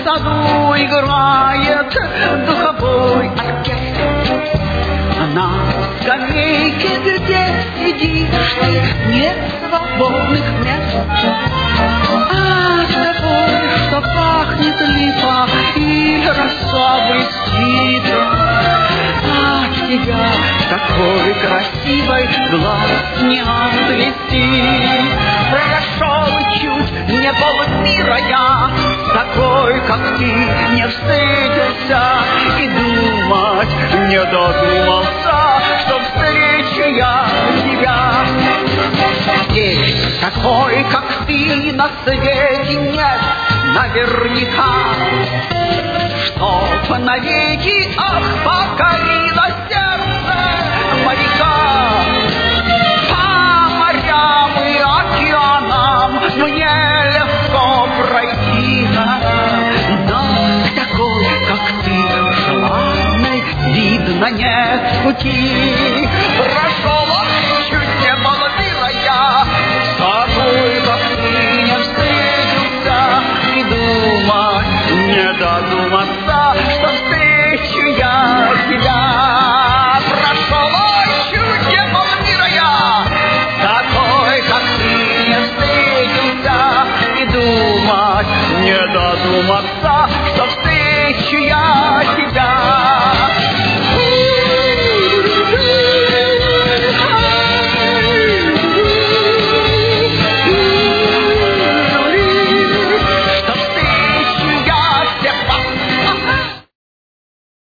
саду играет духовой оркестр. На скамейке, где сидишь ты, нет свободных мест. А с тобой, что пахнет липа и роса блестит, от тебя такой красивой глаз не отвести. Прошел чуть не полмира я, такой, как ты, не встретился, и думать не додумался, что встречу я тебя. Здесь такой, как ты, на свете нет наверняка, чтоб навеки, ах, покорило сердце моряка. По морям и океанам мне легко пройти, но такой, как ты, желанной, видно, нет пути.